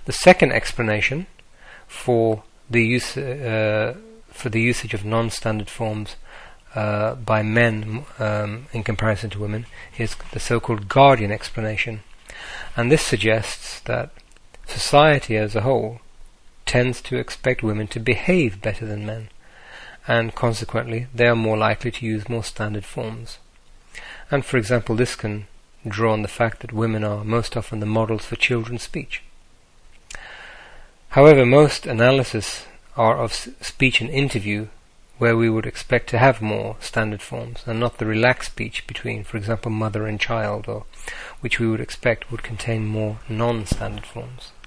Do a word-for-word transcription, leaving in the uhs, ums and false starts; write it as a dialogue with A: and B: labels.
A: The second explanation for the use uh, for the usage of non-standard forms uh, by men um, in comparison to women is the so-called guardian explanation, and this suggests that society as a whole tends to expect women to behave better than men, and consequently they are more likely to use more standard forms. And for example, this can draw on the fact that women are most often the models for children's speech. However, most analyses are of speech and interview, where we would expect to have more standard forms, and not the relaxed speech between, for example, mother and child, or which we would expect would contain more non-standard forms.